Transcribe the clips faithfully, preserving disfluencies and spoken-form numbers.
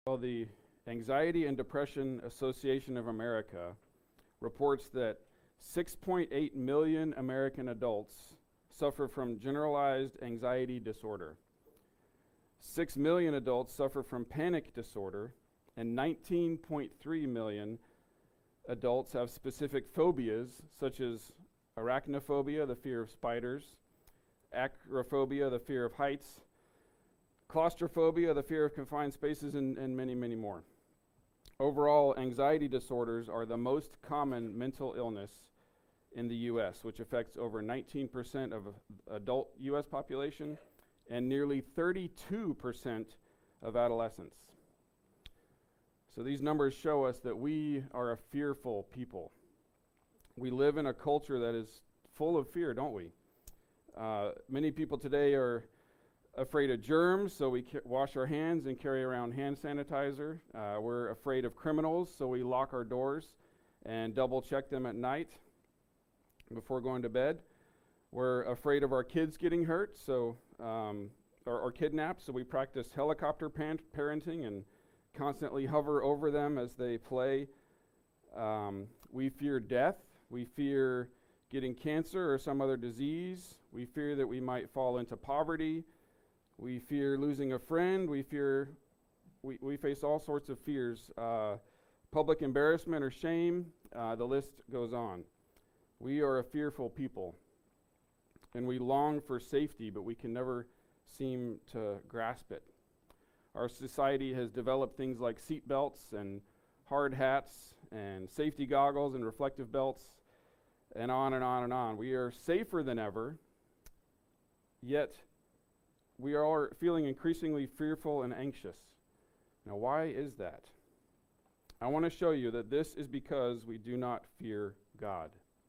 Well, the Anxiety and Depression Association of America reports that six point eight million American adults suffer from generalized anxiety disorder. six million adults suffer from panic disorder, and nineteen point three million adults have specific phobias such as arachnophobia, the fear of spiders, acrophobia, the fear of heights, claustrophobia, the fear of confined spaces, and, and many, many more. Overall, anxiety disorders are the most common mental illness in the U S, which affects over nineteen percent of adult U S population and nearly thirty-two percent of adolescents. So these numbers show us that we are a fearful people. We live in a culture that is full of fear, don't we? Uh, many people today are afraid of germs, so we ca- wash our hands and carry around hand sanitizer. Uh, we're afraid of criminals, so we lock our doors and double check them at night before going to bed. We're afraid of our kids getting hurt, so um, or, or kidnapped, so we practice helicopter pan- parenting and constantly hover over them as they play. Um, we fear death. We fear getting cancer or some other disease. We fear that we might fall into poverty. We fear losing a friend. We fear, we, we face all sorts of fears. Uh, public embarrassment or shame, uh, the list goes on. We are a fearful people, and we long for safety, but we can never seem to grasp it. Our society has developed things like seat belts and hard hats and safety goggles and reflective belts and on and on and on. We are safer than ever, yet we are feeling increasingly fearful and anxious. Now, why is that? I want to show you that this is because we do not fear God.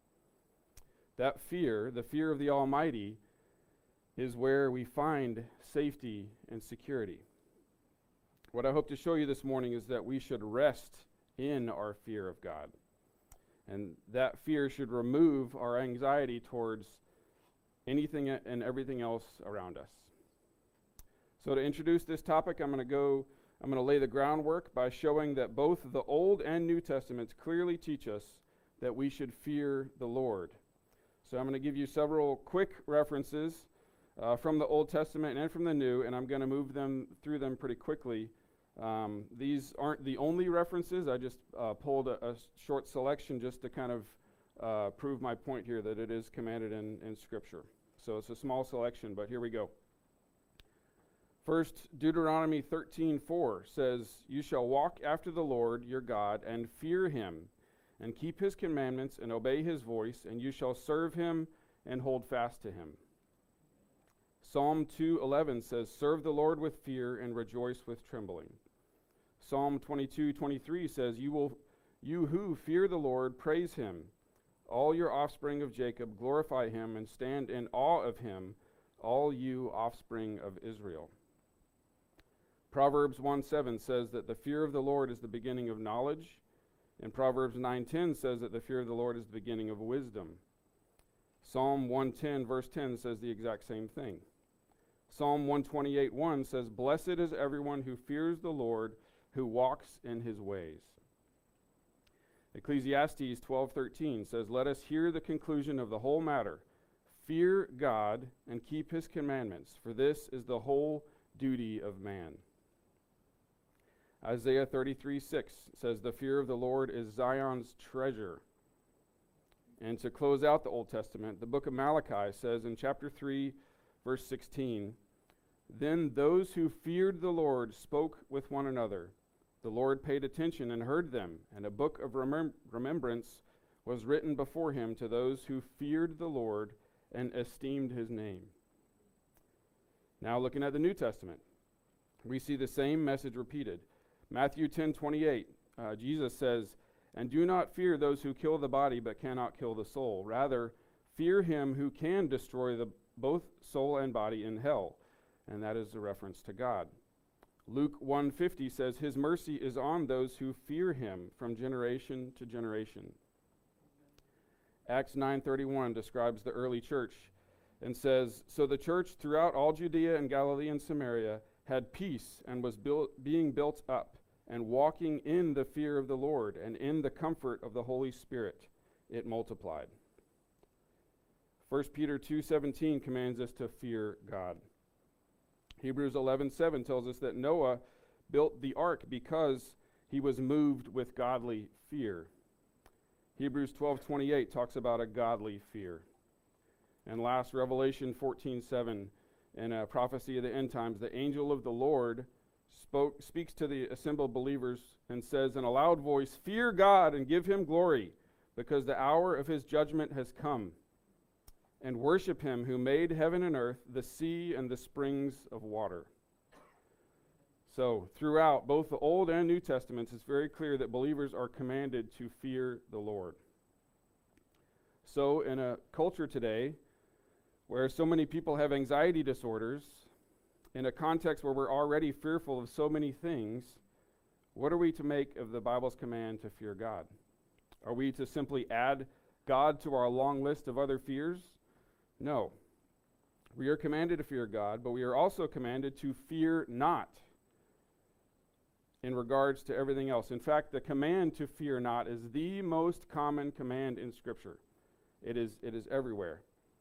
That fear, the fear of the Almighty, is where we find safety and security. What I hope to show you this morning is that we should rest in our fear of God. And that fear should remove our anxiety towards anything and everything else around us. So to introduce this topic, I'm going to go, I'm going to lay the groundwork by showing that both the Old and New Testaments clearly teach us that we should fear the Lord. So I'm going to give you several quick references uh, from the Old Testament and from the New, and I'm going to move them through them pretty quickly. Um, these aren't the only references. I just uh, pulled a, a short selection just to kind of uh, prove my point here that it is commanded in, in Scripture. So it's a small selection, but here we go. First, Deuteronomy thirteen four says, "You shall walk after the Lord your God and fear him, and keep his commandments and obey his voice, and you shall serve him and hold fast to him." Psalm two eleven says, "Serve the Lord with fear and rejoice with trembling." Psalm twenty-two twenty-three says, "You will, you who fear the Lord, praise him. All your offspring of Jacob, glorify him and stand in awe of him, all you offspring of Israel." Proverbs one seven says that the fear of the Lord is the beginning of knowledge, and Proverbs nine ten says that the fear of the Lord is the beginning of wisdom. Psalm one ten verse ten says the exact same thing. Psalm one twenty-eight one says, "Blessed is everyone who fears the Lord, who walks in his ways." Ecclesiastes twelve thirteen says, "Let us hear the conclusion of the whole matter. Fear God and keep his commandments, for this is the whole duty of man." Isaiah thirty-three six says, "The fear of the Lord is Zion's treasure." And to close out the Old Testament, the book of Malachi says in chapter three, verse sixteen, "Then those who feared the Lord spoke with one another. The Lord paid attention and heard them, and a book of remem- remembrance was written before him to those who feared the Lord and esteemed his name." Now looking at the New Testament, we see the same message repeated. Matthew ten twenty-eight, uh, Jesus says, "And do not fear those who kill the body but cannot kill the soul. Rather, fear him who can destroy the, both soul and body in hell." And that is a reference to God. Luke one fifty says, "His mercy is on those who fear him from generation to generation." Acts nine thirty-one describes the early church and says, "So the church throughout all Judea and Galilee and Samaria had peace and was built, being built up, and walking in the fear of the Lord and in the comfort of the Holy Spirit, it multiplied. First Peter two seventeen commands us to fear God. Hebrews eleven seven tells us that Noah built the ark because he was moved with godly fear. Hebrews twelve twenty-eight talks about a godly fear. And last, Revelation fourteen seven, in a prophecy of the end times, the angel of the Lord spoke, speaks to the assembled believers and says in a loud voice, "Fear God and give him glory, because the hour of his judgment has come. And worship him who made heaven and earth, the sea and the springs of water." So, throughout both the Old and New Testaments, it's very clear that believers are commanded to fear the Lord. So, in a culture today where so many people have anxiety disorders, in a context where we're already fearful of so many things, what are we to make of the Bible's command to fear God? Are we to simply add God to our long list of other fears? No. We are commanded to fear God, but we are also commanded to fear not in regards to everything else. In fact, the command to fear not is the most common command in Scripture. It is, it is everywhere.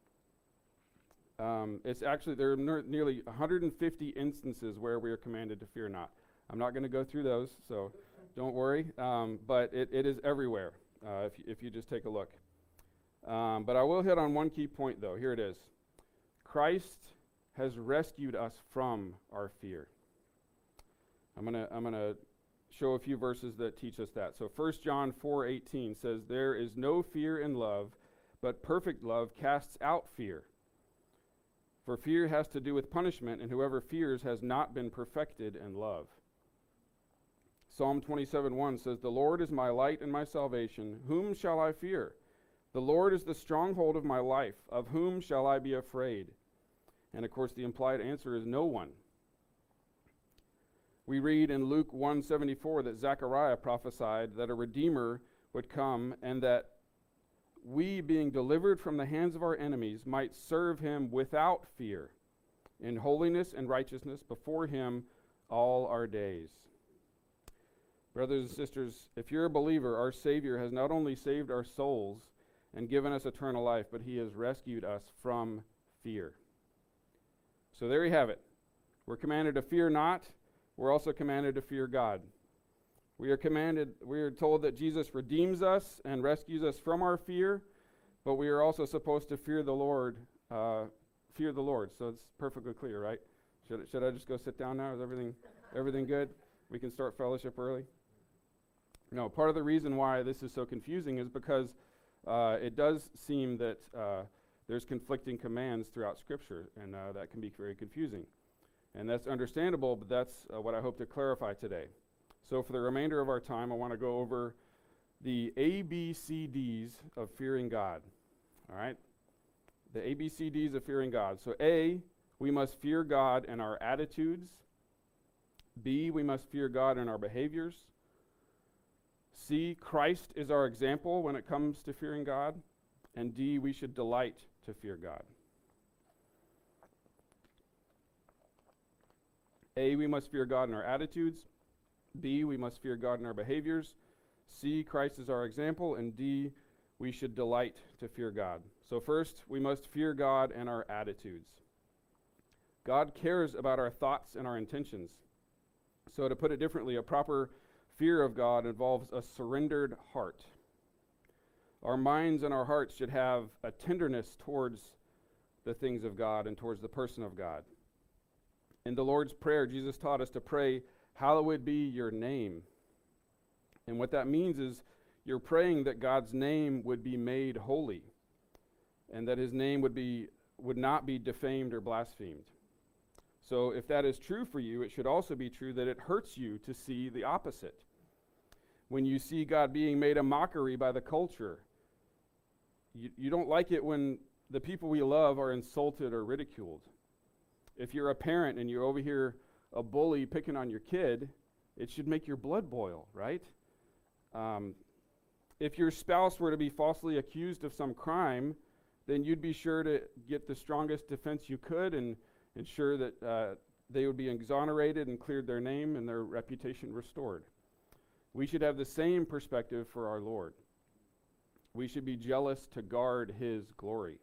Um, it's actually, there are ne- nearly one hundred fifty instances where we are commanded to fear not. I'm not going to go through those, so don't worry. Um, but it, it is everywhere, uh, if, y- if you just take a look. Um, but I will hit on one key point, though. Here it is. Christ has rescued us from our fear. I'm gonna I'm gonna show a few verses that teach us that. So First John four eighteen says, "There is no fear in love, but perfect love casts out fear. For fear has to do with punishment, and whoever fears has not been perfected in love." Psalm twenty-seven one says, "The Lord is my light and my salvation. Whom shall I fear? The Lord is the stronghold of my life. Of whom shall I be afraid?" And of course, the implied answer is no one. We read in Luke one seventy-four that Zechariah prophesied that a Redeemer would come and that we, being delivered from the hands of our enemies, might serve him without fear, in holiness and righteousness before him all our days. Brothers and sisters, if you're a believer, our Savior has not only saved our souls and given us eternal life, but he has rescued us from fear. So there you have it. We're commanded to fear not. We're also commanded to fear God. We are commanded, we are told that Jesus redeems us and rescues us from our fear, but we are also supposed to fear the Lord, uh, fear the Lord. So it's perfectly clear, right? Should, should I just go sit down now? Is everything, everything good? We can start fellowship early? No, part of the reason why this is so confusing is because uh, it does seem that uh, there's conflicting commands throughout Scripture, and uh, that can be very confusing. And that's understandable, but that's uh, what I hope to clarify today. So for the remainder of our time, I want to go over the A B C Ds of fearing God. All right? The A B C Ds of fearing God. So A, we must fear God in our attitudes. B, we must fear God in our behaviors. C, Christ is our example when it comes to fearing God. And D, we should delight to fear God. A, we must fear God in our attitudes. B, we must fear God in our behaviors. C, Christ is our example. And D, we should delight to fear God. So first, we must fear God in our attitudes. God cares about our thoughts and our intentions. So to put it differently, a proper fear of God involves a surrendered heart. Our minds and our hearts should have a tenderness towards the things of God and towards the person of God. In the Lord's Prayer, Jesus taught us to pray, "Hallowed be your name." And what that means is you're praying that God's name would be made holy and that his name would be would not be defamed or blasphemed. So if that is true for you, it should also be true that it hurts you to see the opposite. When you see God being made a mockery by the culture, you, you don't like it when the people we love are insulted or ridiculed. If you're a parent and you overhear a bully picking on your kid, it should make your blood boil, right? Um, if your spouse were to be falsely accused of some crime, then you'd be sure to get the strongest defense you could and ensure that uh, they would be exonerated and cleared their name and their reputation restored. we should have the same perspective for our Lord. We should be jealous to guard his glory.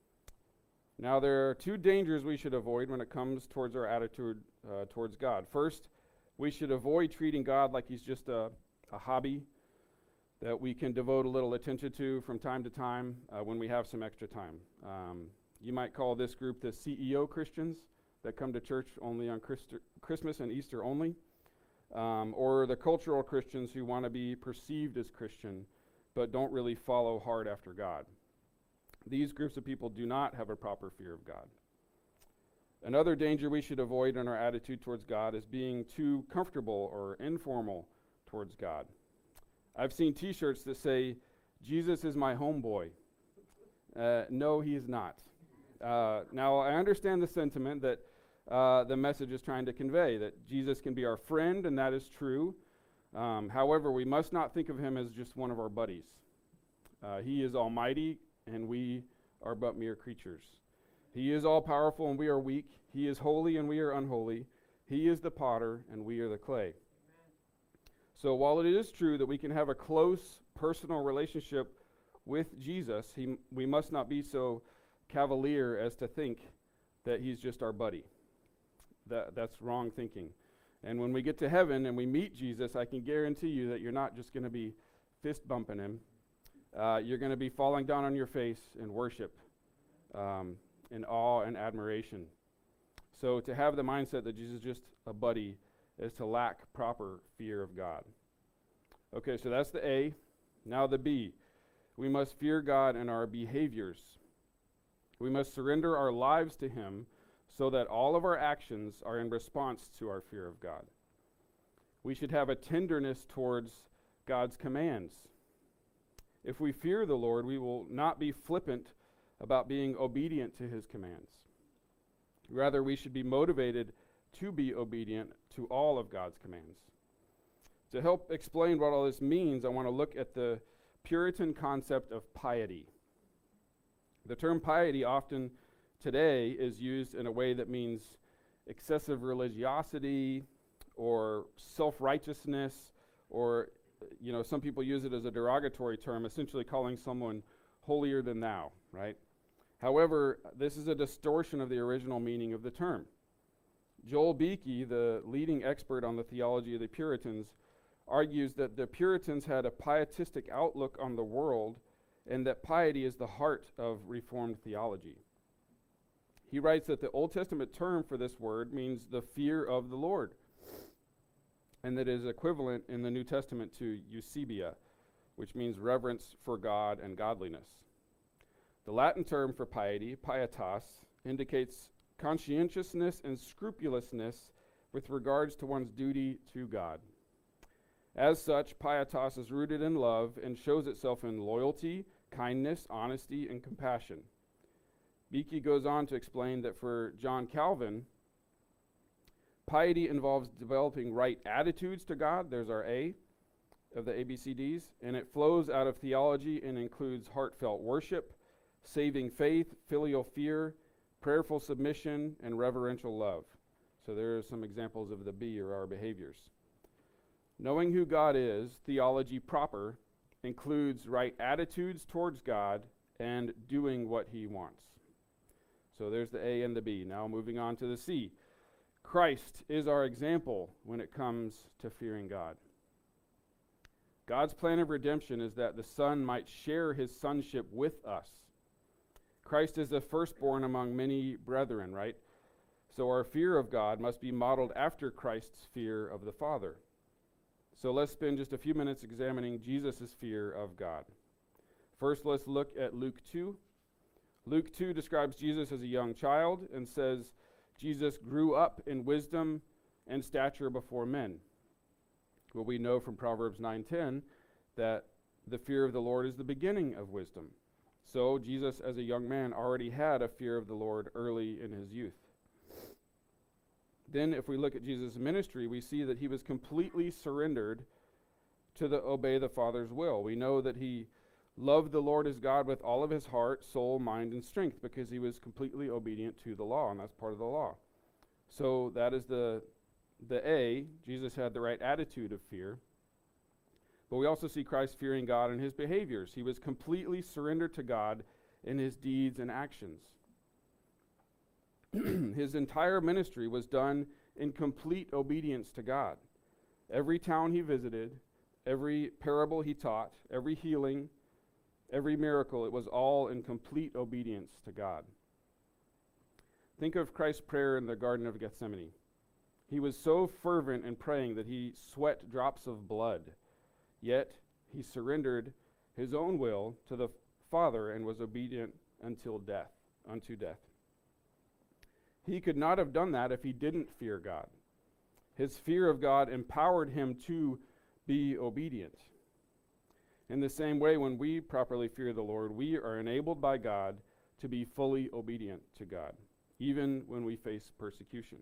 Now, there are two dangers we should avoid when it comes towards our attitude uh, towards God. First, we should avoid treating God like he's just a, a hobby that we can devote a little attention to from time to time uh, when we have some extra time. Um, you might call this group the C E O Christians that come to church only on Christ- Christmas and Easter only, um, or the cultural Christians who want to be perceived as Christian but don't really follow hard after God. These groups of people do not have a proper fear of God. Another danger we should avoid in our attitude towards God is being too comfortable or informal towards God. I've seen t-shirts that say, "Jesus is my homeboy." Uh, no, he is not. Uh, now, I understand the sentiment that uh, the message is trying to convey, that Jesus can be our friend, and that is true. Um, however, we must not think of him as just one of our buddies. Uh, he is almighty, and we are but mere creatures. He is all-powerful, and we are weak. He is holy, and we are unholy. He is the potter, and we are the clay. Amen. So while it is true that we can have a close personal relationship with Jesus, he, we must not be so cavalier as to think that he's just our buddy. That, that's wrong thinking. And when we get to heaven and we meet Jesus, I can guarantee you that you're not just going to be fist bumping him. Uh, you're going to be falling down on your face in worship, um, in awe and admiration. So to have the mindset that Jesus is just a buddy is to lack proper fear of God. Okay, so that's the A. Now the B. We must fear God in our behaviors. We must surrender our lives to him so that all of our actions are in response to our fear of God. We should have a tenderness towards God's commands. If we fear the Lord, we will not be flippant about being obedient to his commands. Rather, we should be motivated to be obedient to all of God's commands. To help explain what all this means, I want to look at the Puritan concept of piety. The term piety often today is used in a way that means excessive religiosity or self-righteousness, or, you know, some people use it as a derogatory term, essentially calling someone holier than thou, right? However, this is a distortion of the original meaning of the term. Joel Beeke, the leading expert on the theology of the Puritans, argues that the Puritans had a pietistic outlook on the world and that piety is the heart of Reformed theology. He writes that the Old Testament term for this word means the fear of the Lord, and that it is equivalent in the New Testament to eusebia, which means reverence for God and godliness. The Latin term for piety, pietas, indicates conscientiousness and scrupulousness with regards to one's duty to God. As such, pietas is rooted in love and shows itself in loyalty, kindness, honesty, and compassion. Beeke goes on to explain that for John Calvin, piety involves developing right attitudes to God. There's our A of the A B C Ds. And it flows out of theology and includes heartfelt worship, saving faith, filial fear, prayerful submission, and reverential love. So there are some examples of the B, or our behaviors. Knowing who God is, theology proper, includes right attitudes towards God and doing what he wants. So there's the A and the B. Now moving on to the C. Christ is our example when it comes to fearing God. God's plan of redemption is that the Son might share his sonship with us. Christ is the firstborn among many brethren, right? So our fear of God must be modeled after Christ's fear of the Father. So let's spend just a few minutes examining Jesus' fear of God. First, let's look at Luke two. Luke two describes Jesus as a young child and says Jesus grew up in wisdom and stature before men. Well, we know from Proverbs nine ten that the fear of the Lord is the beginning of wisdom. So Jesus, as a young man, already had a fear of the Lord early in his youth. Then if we look at Jesus' ministry, we see that he was completely surrendered to the obey the Father's will. We know that he loved the Lord his God with all of his heart, soul, mind, and strength, because he was completely obedient to the law, and that's part of the law. So that is the, the A. Jesus had the right attitude of fear. But we also see Christ fearing God in his behaviors. He was completely surrendered to God in his deeds and actions. His entire ministry was done in complete obedience to God. Every town he visited, every parable he taught, every healing, every miracle, it was all in complete obedience to God. Think of Christ's prayer in the Garden of Gethsemane. He was so fervent in praying that he sweat drops of blood, yet he surrendered his own will to the Father and was obedient until death, unto death. He could not have done that if he didn't fear God. His fear of God empowered him to be obedient. In the same way, when we properly fear the Lord, we are enabled by God to be fully obedient to God, even when we face persecution.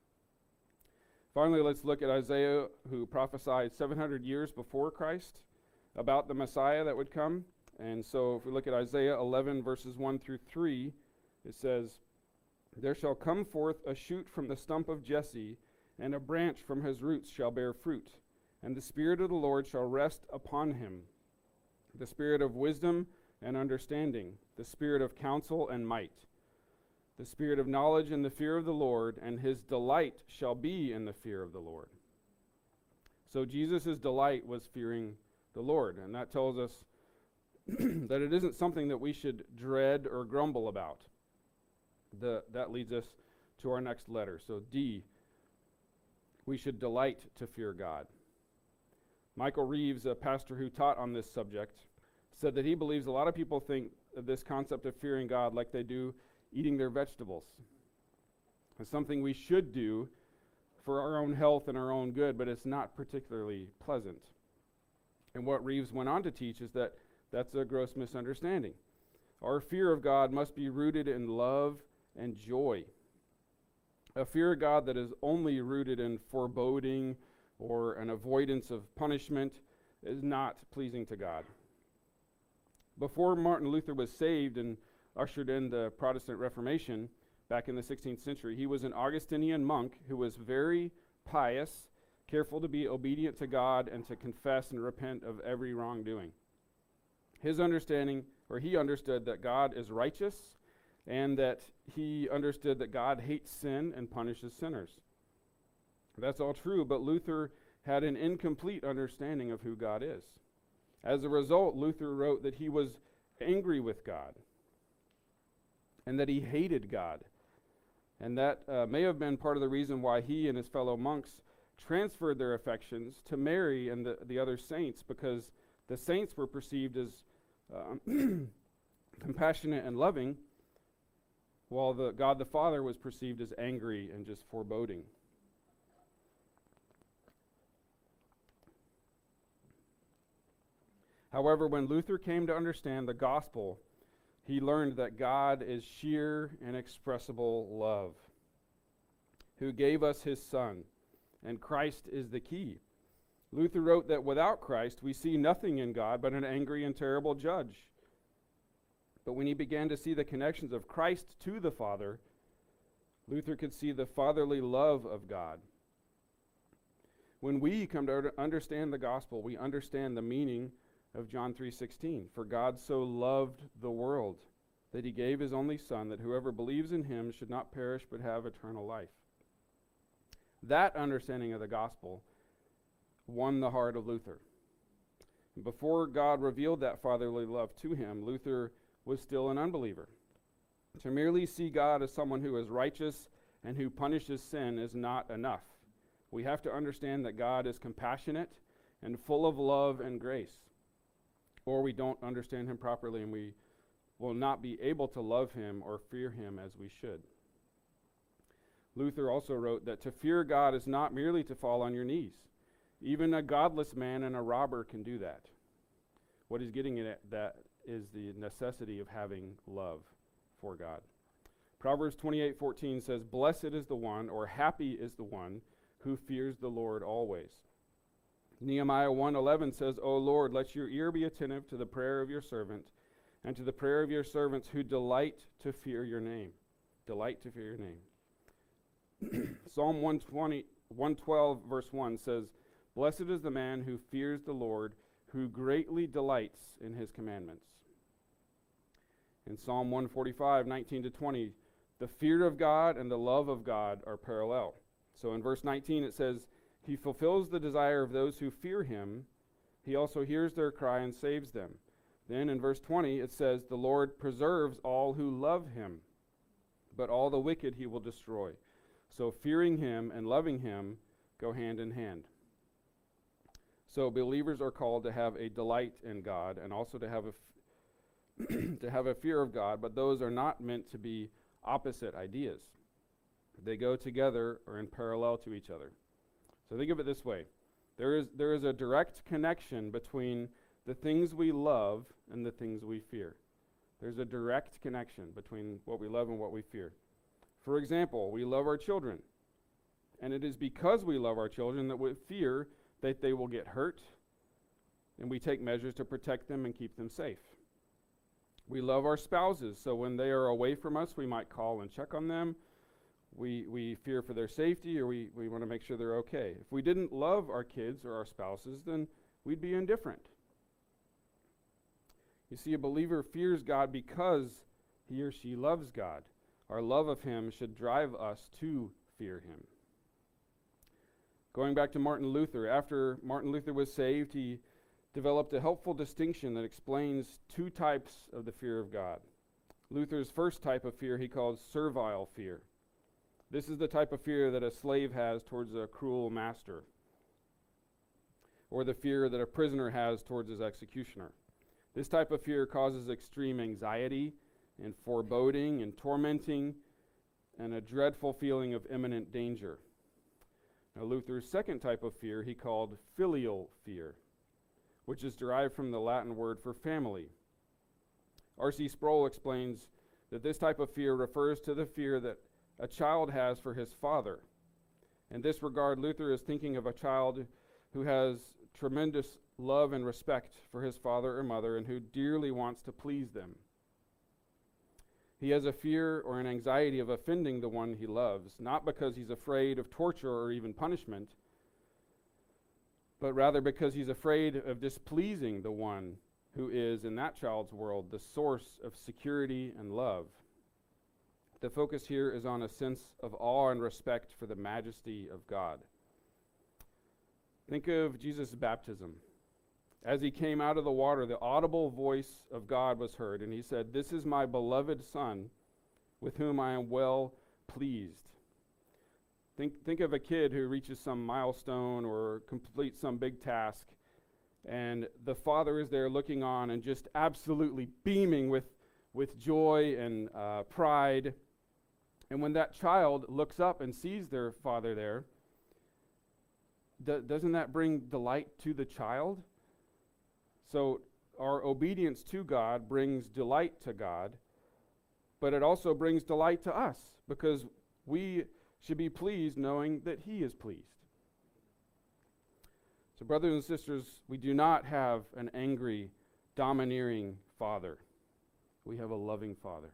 Finally, let's look at Isaiah, who prophesied seven hundred years before Christ about the Messiah that would come. And so if we look at Isaiah eleven, verses one through three, it says, "There shall come forth a shoot from the stump of Jesse, and a branch from his roots shall bear fruit. And the Spirit of the Lord shall rest upon him, the Spirit of wisdom and understanding, the Spirit of counsel and might, the Spirit of knowledge and the fear of the Lord, and his delight shall be in the fear of the Lord." So Jesus' delight was fearing the Lord, and that tells us that it isn't something that we should dread or grumble about. The, that leads us to our next letter. So D, we should delight to fear God. Michael Reeves, a pastor who taught on this subject, said that he believes a lot of people think of this concept of fearing God like they do eating their vegetables. It's something we should do for our own health and our own good, but it's not particularly pleasant. And what Reeves went on to teach is that that's a gross misunderstanding. Our fear of God must be rooted in love and joy. A fear of God that is only rooted in foreboding or an avoidance of punishment is not pleasing to God. Before Martin Luther was saved and ushered in the Protestant Reformation back in the sixteenth century, he was an Augustinian monk who was very pious, careful to be obedient to God and to confess and repent of every wrongdoing. His understanding, or he understood that God is righteous, and that he understood that God hates sin and punishes sinners. That's all true, but Luther had an incomplete understanding of who God is. As a result, Luther wrote that he was angry with God and that he hated God. And that uh, may have been part of the reason why he and his fellow monks transferred their affections to Mary and the, the other saints, because the saints were perceived as um, compassionate and loving, while the God the Father was perceived as angry and just foreboding. However, when Luther came to understand the gospel, he learned that God is sheer, inexpressible love, who gave us his Son, and Christ is the key. Luther wrote that without Christ, we see nothing in God but an angry and terrible judge. But when he began to see the connections of Christ to the Father, Luther could see the fatherly love of God. When we come to understand the gospel, we understand the meaning of John three sixteen. For God so loved the world that he gave his only Son, that whoever believes in him should not perish but have eternal life. That understanding of the gospel won the heart of Luther. Before God revealed that fatherly love to him, Luther was still an unbeliever. To merely see God as someone who is righteous and who punishes sin is not enough. We have to understand that God is compassionate and full of love and grace, or we don't understand him properly and we will not be able to love him or fear him as we should. Luther also wrote that to fear God is not merely to fall on your knees. Even a godless man and a robber can do that. What he's getting at that is the necessity of having love for God. Proverbs twenty-eight fourteen says, "Blessed is the one," or happy is the one, "who fears the Lord always." Nehemiah one eleven says, "O Lord, let your ear be attentive to the prayer of your servant, and to the prayer of your servants who delight to fear your name." Delight to fear your name. Psalm one twenty, one twelve verse one says, "Blessed is the man who fears the Lord, who greatly delights in his commandments. In Psalm one forty-five, nineteen to twenty, the fear of God and the love of God are parallel. So in verse nineteen it says, he fulfills the desire of those who fear him. He also hears their cry and saves them. Then in verse twenty it says, the Lord preserves all who love him, but all the wicked he will destroy. So fearing him and loving him go hand in hand. So believers are called to have a delight in God and also to have a f- to have a fear of God, but those are not meant to be opposite ideas. They go together or in parallel to each other. So think of it this way. There is there is a direct connection between the things we love and the things we fear. There's a direct connection between what we love and what we fear. For example, we love our children. And it is because we love our children that we fear that they will get hurt, and we take measures to protect them and keep them safe. We love our spouses, so when they are away from us, we might call and check on them. We we fear for their safety, or we, we want to make sure they're okay. If we didn't love our kids or our spouses, then we'd be indifferent. You see, a believer fears God because he or she loves God. Our love of him should drive us to fear him. Going back to Martin Luther, after Martin Luther was saved, he developed a helpful distinction that explains two types of the fear of God. Luther's first type of fear he called servile fear. This is the type of fear that a slave has towards a cruel master, or the fear that a prisoner has towards his executioner. This type of fear causes extreme anxiety and foreboding and tormenting and a dreadful feeling of imminent danger. Now, Luther's second type of fear he called filial fear, which is derived from the Latin word for family. R C Sproul explains that this type of fear refers to the fear that a child has for his father. In this regard, Luther is thinking of a child who has tremendous love and respect for his father or mother and who dearly wants to please them. He has a fear or an anxiety of offending the one he loves, not because he's afraid of torture or even punishment, but rather because he's afraid of displeasing the one who is, in that child's world, the source of security and love. The focus here is on a sense of awe and respect for the majesty of God. Think of Jesus' baptism. As he came out of the water, the audible voice of God was heard, and he said, "This is my beloved Son, with whom I am well pleased." Think, think of a kid who reaches some milestone or completes some big task, and the father is there looking on and just absolutely beaming with, with joy and uh, pride. And when that child looks up and sees their father there, d- doesn't that bring delight to the child? So our obedience to God brings delight to God, but it also brings delight to us because we should be pleased knowing that he is pleased. So brothers and sisters, we do not have an angry, domineering father. We have a loving father.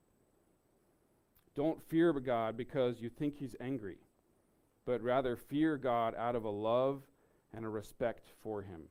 Don't fear God because you think he's angry, but rather fear God out of a love and a respect for him.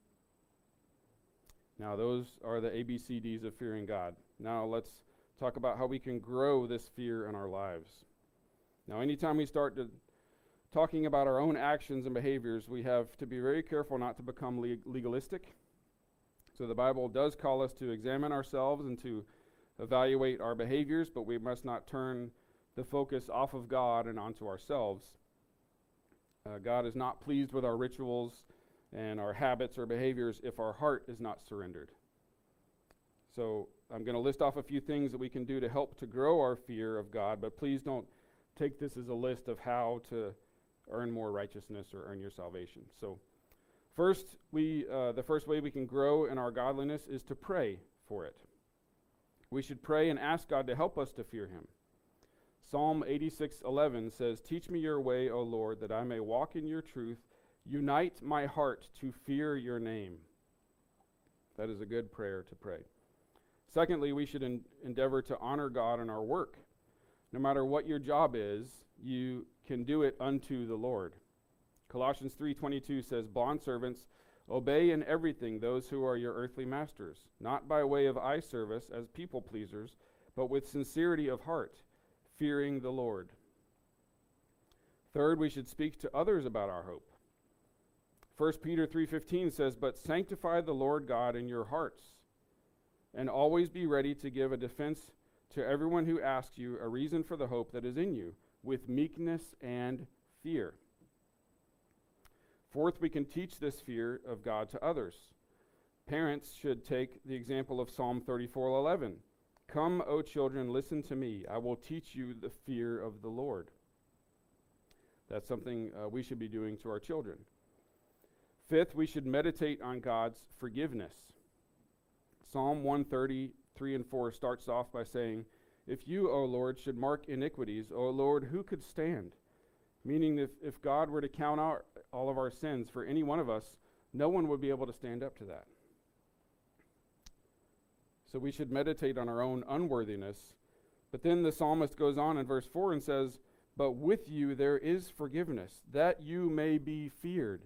Now, those are the A B C Ds of fearing God. Now, let's talk about how we can grow this fear in our lives. Now, anytime we start to talking about our own actions and behaviors, we have to be very careful not to become leg- legalistic. So the Bible does call us to examine ourselves and to evaluate our behaviors, but we must not turn the focus off of God and onto ourselves. Uh, God is not pleased with our rituals and our habits or behaviors if our heart is not surrendered. So I'm going to list off a few things that we can do to help to grow our fear of God, but please don't take this as a list of how to earn more righteousness or earn your salvation. So first, we uh, the first way we can grow in our godliness is to pray for it. We should pray and ask God to help us to fear him. Psalm eighty-six eleven says, "Teach me your way, O Lord, that I may walk in your truth. Unite my heart to fear your name." That is a good prayer to pray. Secondly, we should en- endeavor to honor God in our work. No matter what your job is, you can do it unto the Lord. Colossians three twenty-two says, "Bondservants, Obey in everything those who are your earthly masters, not by way of eye service as people pleasers, but with sincerity of heart, fearing the Lord. Third, we should speak to others about our hope. First Peter three fifteen says, "But sanctify the Lord God in your hearts, and always be ready to give a defense to everyone who asks you a reason for the hope that is in you, with meekness and fear." Fourth, we can teach this fear of God to others. Parents should take the example of Psalm thirty-four eleven. "Come, O children, listen to me. I will teach you the fear of the Lord." That's something uh, we should be doing to our children. Fifth, we should meditate on God's forgiveness. Psalm one thirty, three and four starts off by saying, "If you, O Lord, should mark iniquities, O Lord, who could stand?" Meaning if, if God were to count our, all of our sins for any one of us, no one would be able to stand up to that. So we should meditate on our own unworthiness. But then the psalmist goes on in verse four and says, "But with you there is forgiveness, that you may be feared."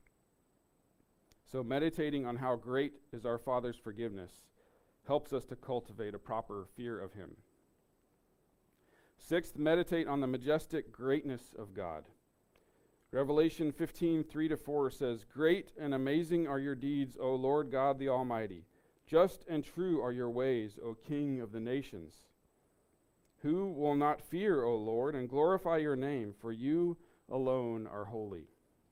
So meditating on how great is our Father's forgiveness helps us to cultivate a proper fear of Him. Sixth, meditate on the majestic greatness of God. Revelation fifteen, three to four says, "Great and amazing are your deeds, O Lord God the Almighty. Just and true are your ways, O King of the nations. Who will not fear, O Lord, and glorify your name, for you alone are holy."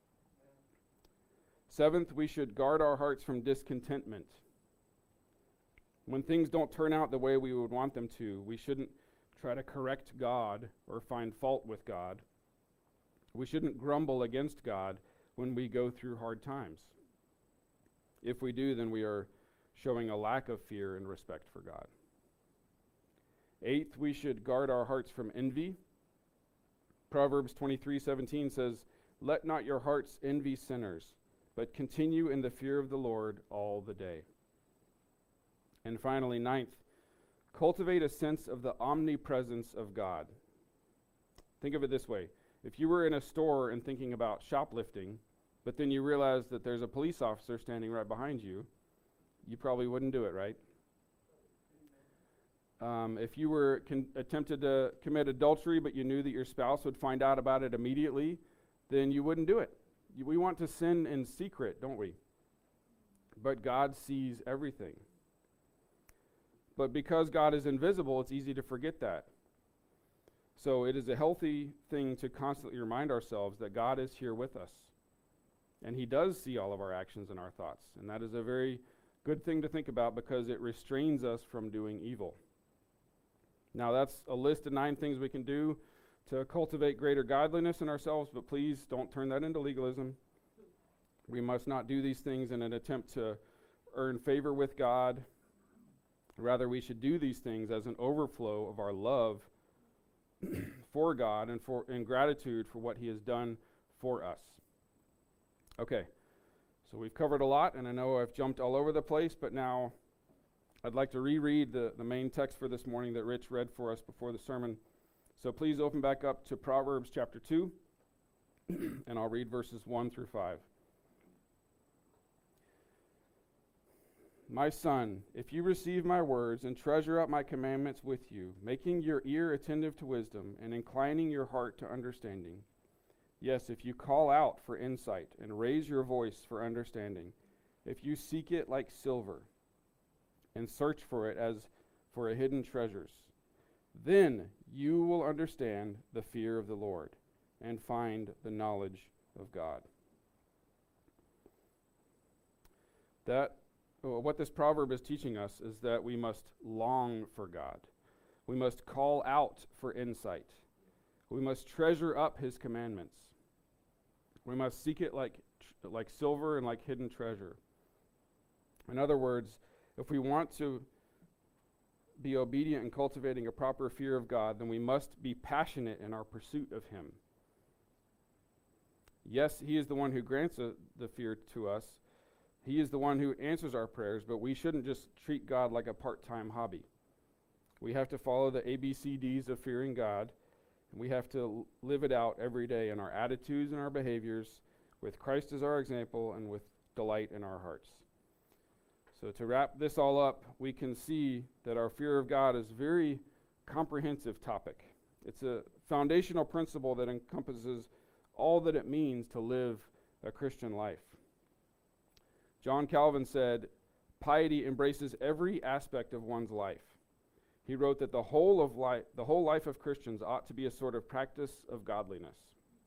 Seventh, we should guard our hearts from discontentment. When things don't turn out the way we would want them to, we shouldn't try to correct God or find fault with God. We shouldn't grumble against God when we go through hard times. If we do, then we are showing a lack of fear and respect for God. Eighth, we should guard our hearts from envy. Proverbs twenty-three seventeen says, "Let not your hearts envy sinners, but continue in the fear of the Lord all the day." And finally, ninth, cultivate a sense of the omnipresence of God. Think of it this way. If you were in a store and thinking about shoplifting, but then you realize that there's a police officer standing right behind you, you probably wouldn't do it, right? Um, if you were con- attempted to commit adultery, but you knew that your spouse would find out about it immediately, then you wouldn't do it. You, we want to sin in secret, don't we? But God sees everything. But because God is invisible, it's easy to forget that. So it is a healthy thing to constantly remind ourselves that God is here with us. And He does see all of our actions and our thoughts. And that is a very good thing to think about because it restrains us from doing evil. Now that's a list of nine things we can do to cultivate greater godliness in ourselves, but please don't turn that into legalism. We must not do these things in an attempt to earn favor with God. Rather, we should do these things as an overflow of our love for God and for in gratitude for what He has done for us. Okay, so we've covered a lot, and I know I've jumped all over the place, but now I'd like to reread the, the main text for this morning that Rich read for us before the sermon. So please open back up to Proverbs chapter two, and I'll read verses one through five. "My son, if you receive my words and treasure up my commandments with you, making your ear attentive to wisdom and inclining your heart to understanding, yes, if you call out for insight and raise your voice for understanding, if you seek it like silver and search for it as for a hidden treasures, then you will understand the fear of the Lord and find the knowledge of God." That What this proverb is teaching us is that we must long for God. We must call out for insight. We must treasure up His commandments. We must seek it like, tr- like silver and like hidden treasure. In other words, if we want to be obedient in cultivating a proper fear of God, then we must be passionate in our pursuit of Him. Yes, He is the one who grants a, the fear to us. He is the one who answers our prayers, but we shouldn't just treat God like a part-time hobby. We have to follow the A B C Ds of fearing God, and we have to l- live it out every day in our attitudes and our behaviors, with Christ as our example and with delight in our hearts. So to wrap this all up, we can see that our fear of God is a very comprehensive topic. It's a foundational principle that encompasses all that it means to live a Christian life. John Calvin said, "Piety embraces every aspect of one's life." He wrote that the whole of life, the whole life of Christians ought to be a sort of practice of godliness.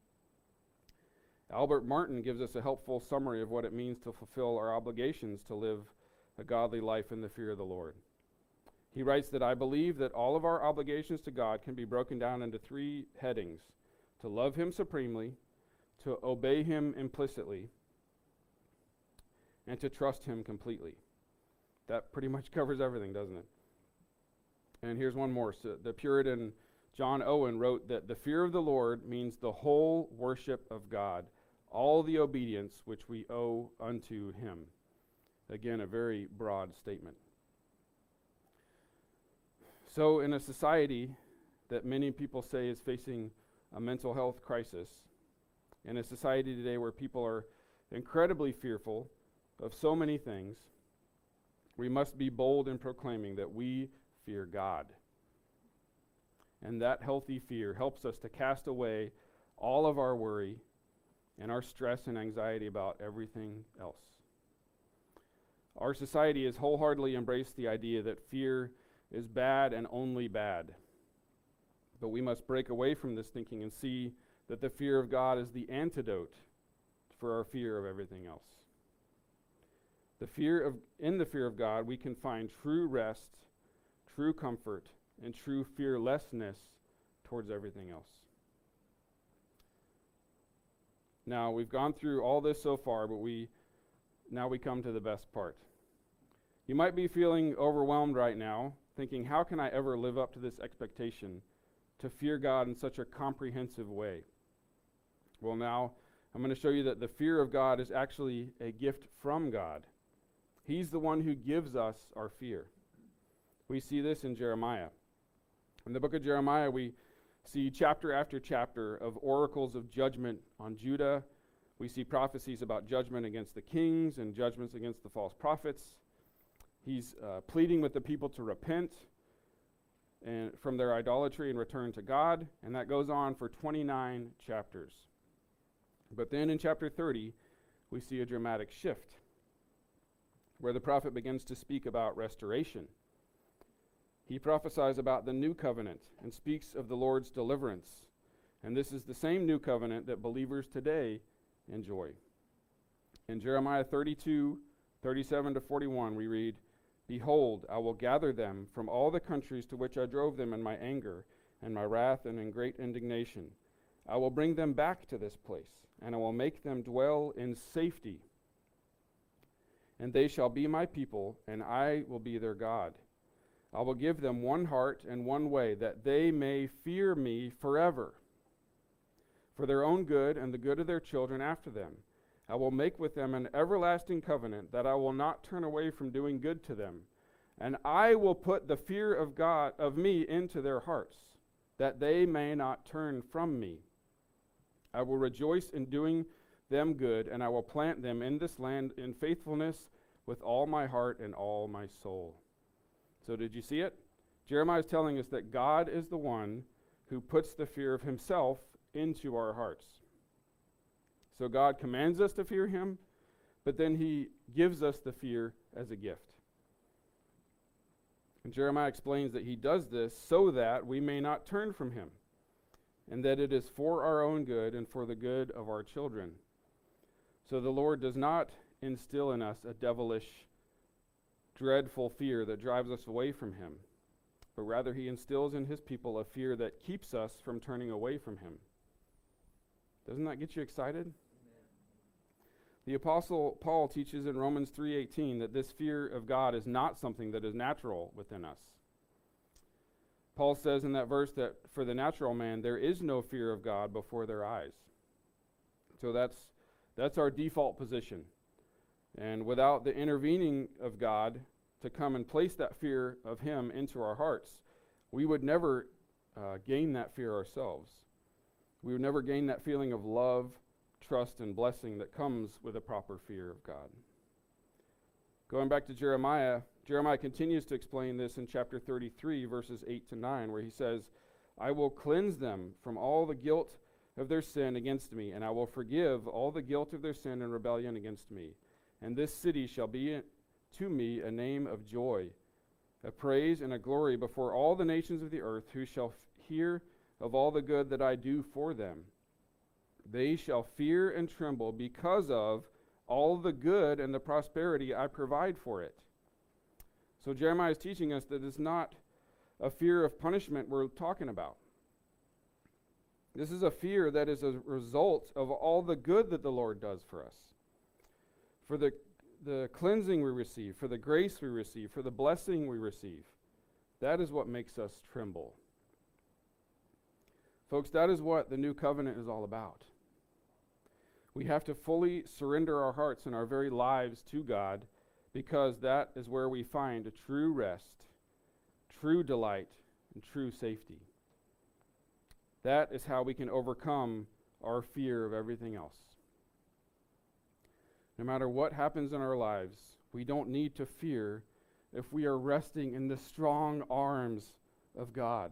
Albert Martin gives us a helpful summary of what it means to fulfill our obligations to live a godly life in the fear of the Lord. He writes that I believe that all of our obligations to God can be broken down into three headings: to love Him supremely, to obey Him implicitly, and to trust Him completely. That pretty much covers everything, doesn't it? And here's one more. So the Puritan John Owen wrote that the fear of the Lord means the whole worship of God, all the obedience which we owe unto Him. Again, a very broad statement. So in a society that many people say is facing a mental health crisis, in a society today where people are incredibly fearful of so many things, we must be bold in proclaiming that we fear God. And that healthy fear helps us to cast away all of our worry and our stress and anxiety about everything else. Our society has wholeheartedly embraced the idea that fear is bad and only bad. But we must break away from this thinking and see that the fear of God is the antidote for our fear of everything else. The fear of, in the fear of God, we can find true rest, true comfort, and true fearlessness towards everything else. Now, we've gone through all this so far, but we now we come to the best part. You might be feeling overwhelmed right now, thinking, how can I ever live up to this expectation to fear God in such a comprehensive way? Well, now I'm going to show you that the fear of God is actually a gift from God. He's the one who gives us our fear. We see this in Jeremiah. In the book of Jeremiah, we see chapter after chapter of oracles of judgment on Judah. We see prophecies about judgment against the kings and judgments against the false prophets. He's uh, pleading with the people to repent and from their idolatry and return to God, and that goes on for twenty-nine chapters. But then in chapter thirty, we see a dramatic shift, where the prophet begins to speak about restoration. He prophesies about the new covenant and speaks of the Lord's deliverance. And this is the same new covenant that believers today enjoy. In Jeremiah thirty-two, thirty-seven to forty-one, we read, "Behold, I will gather them from all the countries to which I drove them in my anger and my wrath and in great indignation. I will bring them back to this place, and I will make them dwell in safety. And they shall be my people, and I will be their God. I will give them one heart and one way, that they may fear me forever, for their own good and the good of their children after them. I will make with them an everlasting covenant, that I will not turn away from doing good to them. And I will put the fear of God, of me, into their hearts, that they may not turn from me. I will rejoice in doing them good, and I will plant them in this land in faithfulness with all my heart and all my soul." So did you see it? Jeremiah is telling us that God is the one who puts the fear of himself into our hearts. So God commands us to fear him, but then he gives us the fear as a gift. And Jeremiah explains that he does this so that we may not turn from him, and that it is for our own good and for the good of our children. So the Lord does not instill in us a devilish, dreadful fear that drives us away from him, but rather he instills in his people a fear that keeps us from turning away from him. Doesn't that get you excited? Amen. The Apostle Paul teaches in Romans three eighteen that this fear of God is not something that is natural within us. Paul says in that verse that for the natural man there is no fear of God before their eyes. So that's that's our default position. And without the intervening of God to come and place that fear of him into our hearts, we would never uh, gain that fear ourselves. We would never gain that feeling of love trust and blessing that comes with a proper fear of God. Going back to Jeremiah, Jeremiah continues to explain this in chapter thirty-three, verses eight to nine, where he says, I will cleanse them from all the guilt of their sin against me, and I will forgive all the guilt of their sin and rebellion against me. And this city shall be to me a name of joy, a praise and a glory before all the nations of the earth, who shall f- hear of all the good that I do for them. They shall fear and tremble because of all the good and the prosperity I provide for it. So Jeremiah is teaching us that it's not a fear of punishment we're talking about. This is a fear that is a result of all the good that the Lord does for us. For the, the cleansing we receive, for the grace we receive, for the blessing we receive. That is what makes us tremble. Folks, that is what the new covenant is all about. We have to fully surrender our hearts and our very lives to God, because that is where we find a true rest, true delight, and true safety. That is how we can overcome our fear of everything else. No matter what happens in our lives, we don't need to fear if we are resting in the strong arms of God.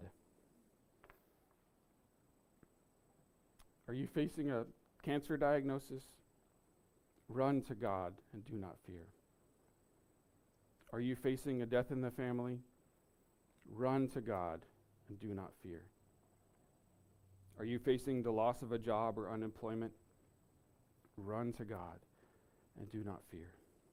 Are you facing a cancer diagnosis? Run to God and do not fear. Are you facing a death in the family? Run to God and do not fear. Are you facing the loss of a job or unemployment? Run to God and do not fear.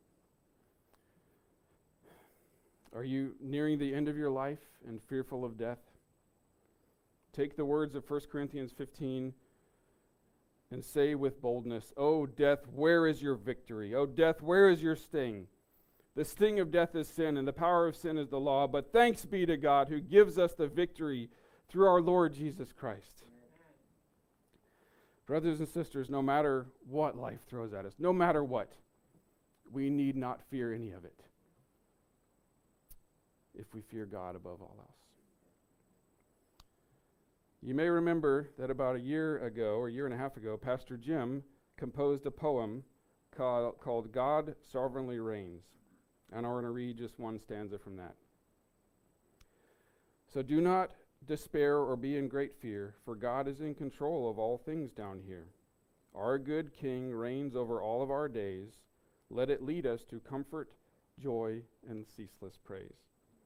Are you nearing the end of your life and fearful of death? Take the words of First Corinthians fifteen and say with boldness, O death, where is your victory? O death, where is your sting? The sting of death is sin, and the power of sin is the law. But thanks be to God who gives us the victory through our Lord Jesus Christ. Amen. Brothers and sisters, no matter what life throws at us, no matter what, we need not fear any of it if we fear God above all else. You may remember that about a year ago, or a year and a half ago, Pastor Jim composed a poem called, called God Sovereignly Reigns. And I'm going to read just one stanza from that. So do not despair or be in great fear, for God is in control of all things down here. Our good King reigns over all of our days. Let it lead us to comfort, joy, and ceaseless praise.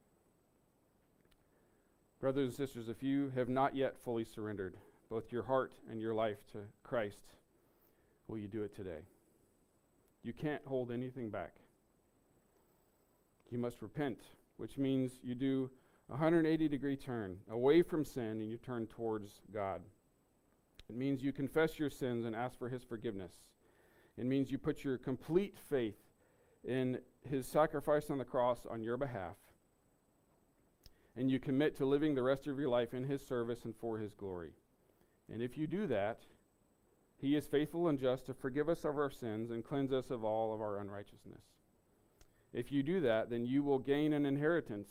Brothers and sisters, if you have not yet fully surrendered both your heart and your life to Christ, will you do it today? You can't hold anything back. You must repent, which means you do a one hundred eighty degree turn away from sin and you turn towards God. It means you confess your sins and ask for His forgiveness. It means you put your complete faith in His sacrifice on the cross on your behalf. And you commit to living the rest of your life in His service and for His glory. And if you do that, He is faithful and just to forgive us of our sins and cleanse us of all of our unrighteousness. If you do that, then you will gain an inheritance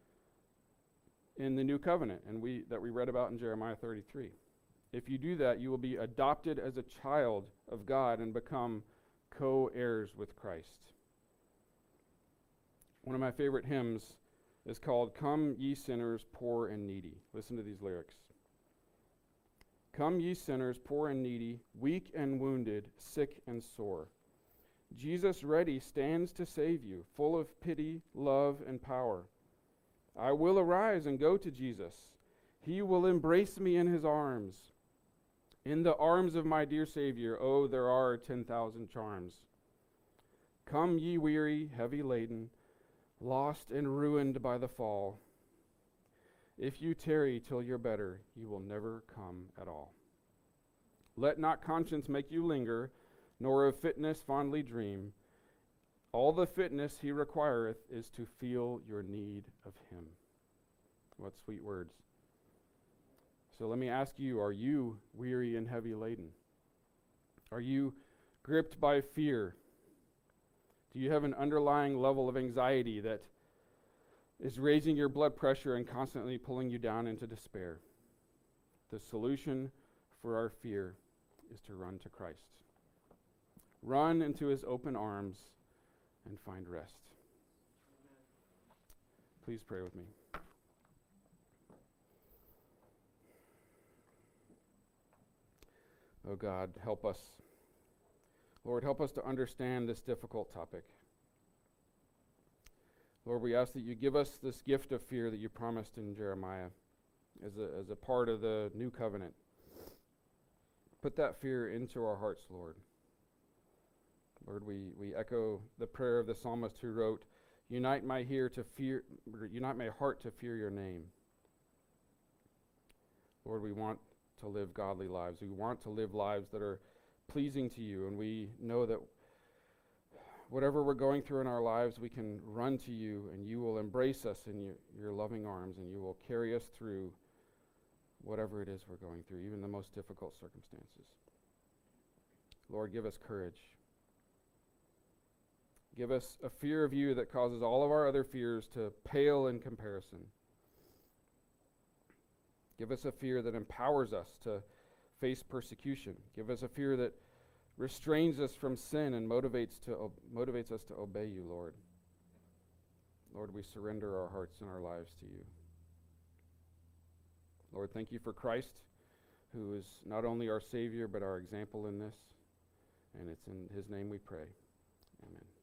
in the new covenant and we that we read about in Jeremiah thirty-three. If you do that, you will be adopted as a child of God and become co-heirs with Christ. One of my favorite hymns is called Come Ye Sinners, Poor and Needy. Listen to these lyrics. Come ye sinners, poor and needy, weak and wounded, sick and sore. Jesus ready stands to save you, full of pity, love, and power. I will arise and go to Jesus. He will embrace me in His arms. In the arms of my dear Savior, oh, there are ten thousand charms. Come ye weary, heavy laden, lost and ruined by the fall. If you tarry till you're better, you will never come at all. Let not conscience make you linger, nor of fitness fondly dream. All the fitness He requireth is to feel your need of Him. What sweet words. So let me ask you, are you weary and heavy laden? Are you gripped by fear? Do you have an underlying level of anxiety that is raising your blood pressure and constantly pulling you down into despair? The solution for our fear is to run to Christ. run into his open arms and find rest. Please pray with me. Oh God, help us. Lord, help us to understand this difficult topic. Lord, we ask that you give us this gift of fear that you promised in Jeremiah as a, as a part of the new covenant. Put that fear into our hearts, Lord. Lord, we, we echo the prayer of the psalmist who wrote, Unite my ear to fear, unite my heart to fear your name. Lord, we want to live godly lives. We want to live lives that are pleasing to you, and we know that whatever we're going through in our lives, we can run to you, and you will embrace us in your, your loving arms, and you will carry us through whatever it is we're going through, even the most difficult circumstances. Lord, give us courage. Give us a fear of you that causes all of our other fears to pale in comparison. Give us a fear that empowers us to face persecution. Give us a fear that restrains us from sin and motivates to ob- motivates us to obey you, Lord. Lord, we surrender our hearts and our lives to you. Lord, thank you for Christ, who is not only our Savior, but our example in this. And it's in his name we pray. Amen.